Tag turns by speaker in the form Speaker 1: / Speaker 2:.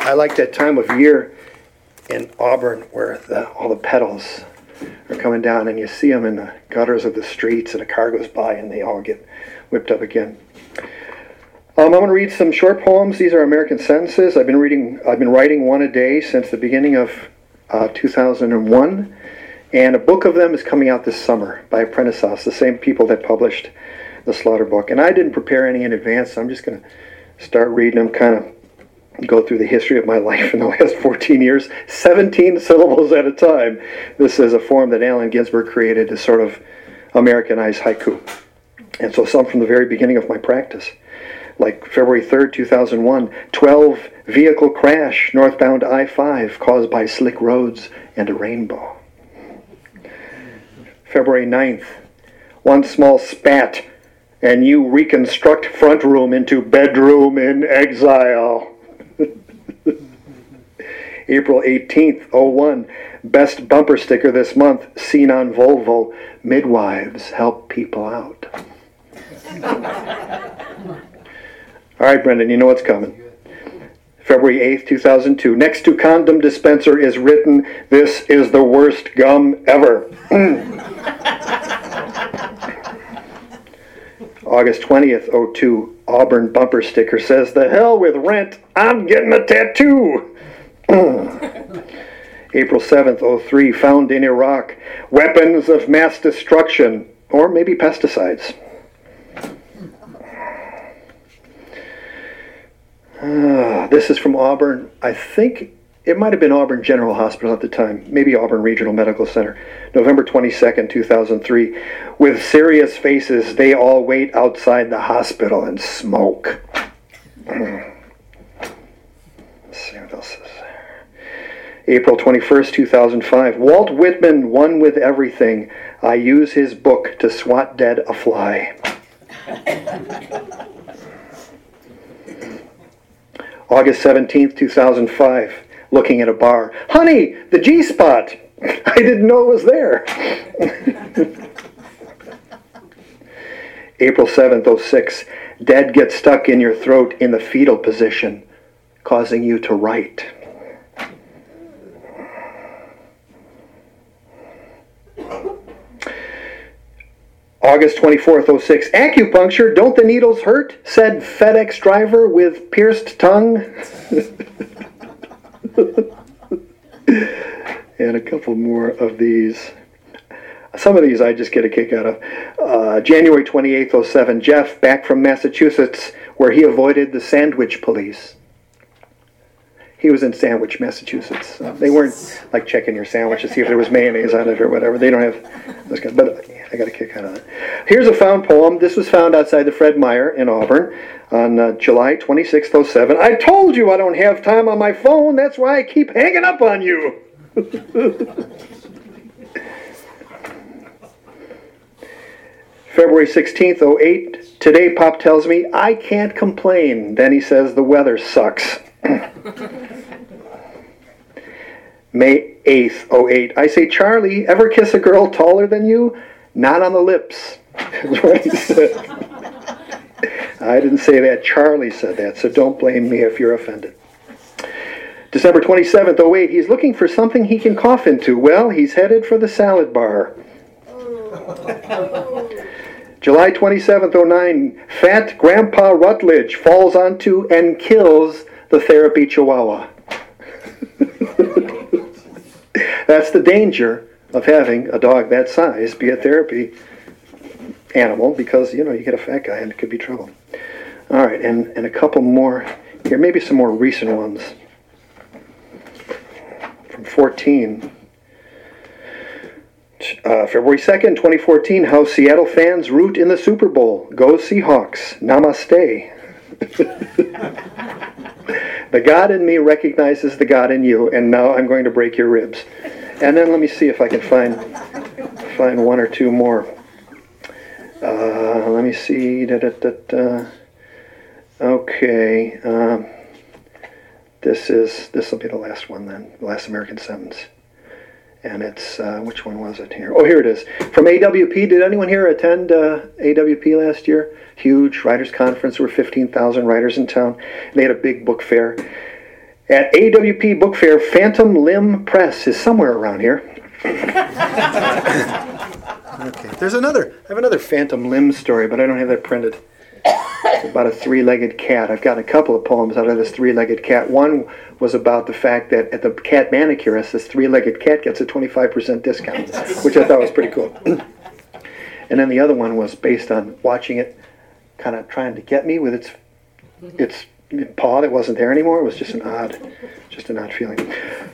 Speaker 1: I like that time of year in Auburn where all the petals are coming down and you see them in the gutters of the streets and a car goes by and they all get whipped up again. I'm going to read some short poems. These are American sentences. I've been writing one a day since the beginning of 2001, and a book of them is coming out this summer by Apprentice House, the same people that published the Slaughter book. And I didn't prepare any in advance, so I'm just going to start reading them, kind of go through the history of my life in the last 14 years, 17 syllables at a time. This is a form that Allen Ginsberg created to sort of Americanize haiku. And so some from the very beginning of my practice. Like February 3rd, 2001, 12 vehicle crash northbound I-5 caused by slick roads and a rainbow. February 9th, one small spat and you reconstruct front room into bedroom in exile. April 18th, 01, best bumper sticker this month, seen on Volvo, midwives help people out. All right, Brendan, you know what's coming. February 8th, 2002. Next to condom dispenser is written, "This is the worst gum ever." August 20th, 02. Auburn bumper sticker says, "The hell with rent, I'm getting a tattoo." April 7th, 03. Found in Iraq. Weapons of mass destruction. Or maybe pesticides. This is from Auburn. I think it might have been Auburn General Hospital at the time. Maybe Auburn Regional Medical Center. November 22nd, 2003. With serious faces, they all wait outside the hospital and smoke. Let's see what else is there. April 21st, 2005. Walt Whitman, One with Everything. I use his book to swat dead a fly. August 17th, 2005, looking at a bar. Honey, the G-spot! I didn't know it was there. April 7th, 06, dead gets stuck in your throat in the fetal position, causing you to write. August 24th, 06, acupuncture, don't the needles hurt? Said FedEx driver with pierced tongue. And a couple more of these. Some of these I just get a kick out of. January 28th, 07, Jeff, back from Massachusetts, where he avoided the sandwich police. He was in Sandwich, Massachusetts. They weren't like checking your sandwich to see if there was mayonnaise on it or whatever. They don't have those kind of, but I got a kick out of it. Here's a found poem. This was found outside the Fred Meyer in Auburn on July 26th, 07. I told you I don't have time on my phone. That's why I keep hanging up on you. February 16th, 08. Today Pop tells me I can't complain. Then he says the weather sucks. May 8th, 08. I say, Charlie, ever kiss a girl taller than you? Not on the lips. That's what he said. I didn't say that. Charlie said that, so don't blame me if you're offended. December 27th, 08. He's looking for something he can cough into. Well, he's headed for the salad bar. July 27th, 09. Fat Grandpa Rutledge falls onto and kills the therapy chihuahua. That's the danger of having a dog that size be a therapy animal, because, you get a fat guy and it could be trouble. All right, and a couple more here, maybe some more recent ones. From 14. February 2nd, 2014, how Seattle fans root in the Super Bowl. Go Seahawks. Namaste. The God in me recognizes the God in you, and now I'm going to break your ribs. And then let me see if I can find one or two more. Let me see. Okay. This will be the last one then, the last American sentence. And it's, which one was it here? Oh, here it is. From AWP. Did anyone here attend AWP last year? Huge writers' conference. There were 15,000 writers in town. They had a big book fair. at AWP Book Fair. Phantom Limb Press is somewhere around here. Okay, I have another Phantom Limb story, but I don't have that printed. It's about a three-legged cat. I've got a couple of poems out of this three-legged cat. One was about the fact that at the cat manicurist, this three-legged cat gets a 25% discount, which I thought was pretty cool. And then the other one was based on watching it kind of trying to get me with its paw that wasn't there anymore. It was just an odd feeling.